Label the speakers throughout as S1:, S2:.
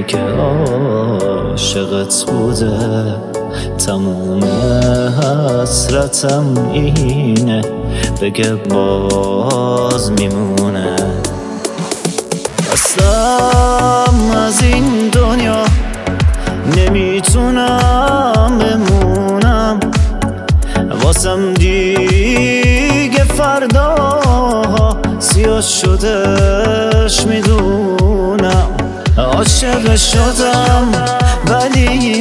S1: که عاشقت بوده، تموم حسرتم اینه، بگه باز میمونه. خستم از این دنیا، نمیتونم بمونم، واسم دیگه فردا سیاه شدش میدونم. عاشق شدم ولی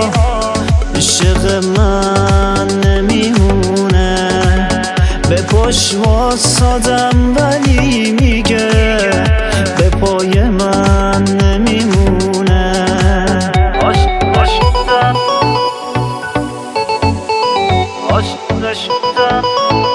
S1: عاشق من نمیمونه، به پاش واسادم ولی میگه به پای من نمیمونه. عاشق شدم، عاشق شدم.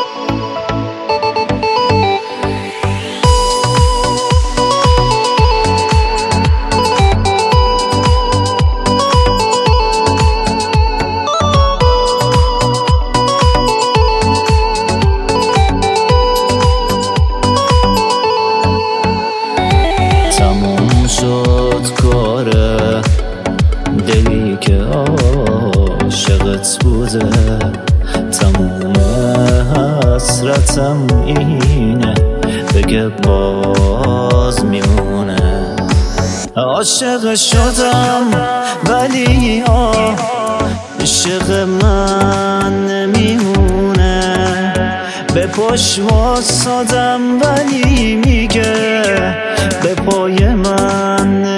S1: تموم شد کاره، دلی که عاشقت بوده، تموم حسرتم اینه، بگه باز میمونه. عاشق شدم ولی عاشق من نمیمونه، به پاش واسادم ولی میگه به پای من